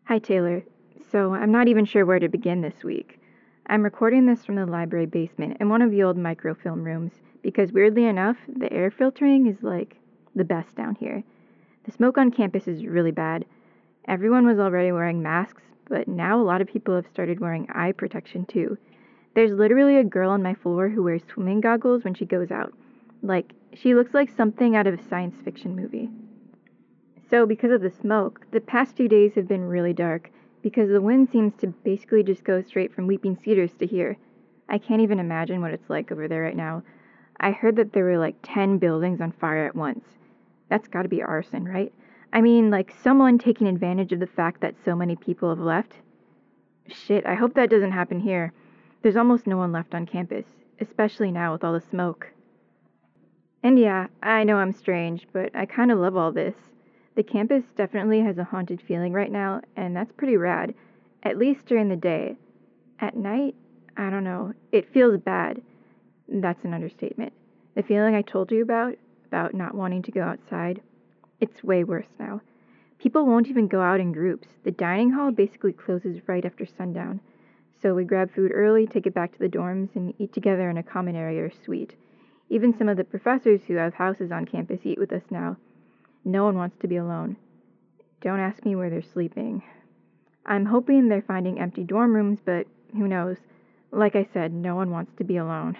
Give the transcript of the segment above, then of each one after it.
Hi, Taylor. So, I'm not even sure where to begin this week. I'm recording this from the library basement in one of the old microfilm rooms because, weirdly enough, the air filtering is like the best down here. The smoke on campus is really bad. Everyone was already wearing masks, but now a lot of people have started wearing eye protection too. There's literally a girl on my floor who wears swimming goggles when she goes out. Like, she looks like something out of a science fiction movie. So, because of the smoke, the past few days have been really dark because the wind seems to basically just go straight from Weeping Cedars to here. I can't even imagine what it's like over there right now. I heard that there were like 10 buildings on fire at once. That's gotta be arson, right? I mean, like someone taking advantage of the fact that so many people have left. Shit, I hope that doesn't happen here. There's almost no one left on campus, especially now with all the smoke. And yeah, I know I'm strange, but I kind of love all this. The campus definitely has a haunted feeling right now, and that's pretty rad, at least during the day. At night, I don't know, it feels bad. That's an understatement. The feeling I told you about not wanting to go outside, it's way worse now. People won't even go out in groups. The dining hall basically closes right after sundown. So we grab food early, take it back to the dorms, and eat together in a common area or suite. Even some of the professors who have houses on campus eat with us now. No one wants to be alone. Don't ask me where they're sleeping. I'm hoping they're finding empty dorm rooms, but who knows? Like I said, no one wants to be alone.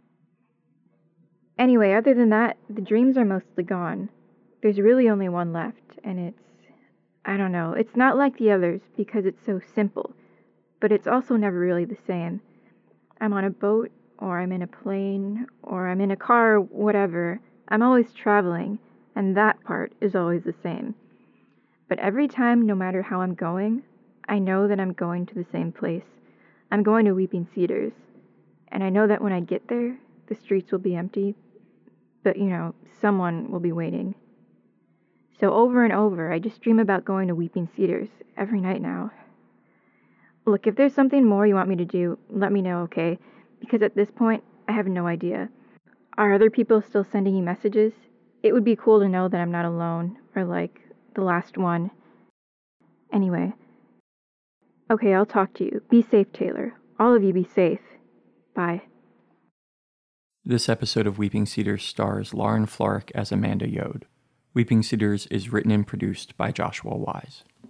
Anyway, other than that, the dreams are mostly gone. There's really only one left, and I don't know, it's not like the others because it's so simple, but it's also never really the same. I'm on a boat, or I'm in a plane, or I'm in a car, whatever. I'm always traveling, and that part is always the same. But every time, no matter how I'm going, I know that I'm going to the same place. I'm going to Weeping Cedars, and I know that when I get there, the streets will be empty, but someone will be waiting. So over and over, I just dream about going to Weeping Cedars every night now. Look, if there's something more you want me to do, let me know, okay? Because at this point, I have no idea. Are other people still sending you messages? It would be cool to know that I'm not alone, or like, the last one. Anyway. Okay, I'll talk to you. Be safe, Taylor. All of you be safe. Bye. This episode of Weeping Cedars stars Lauren Florek as Amanda Yode. Weeping Cedars is written and produced by Joshua Wise.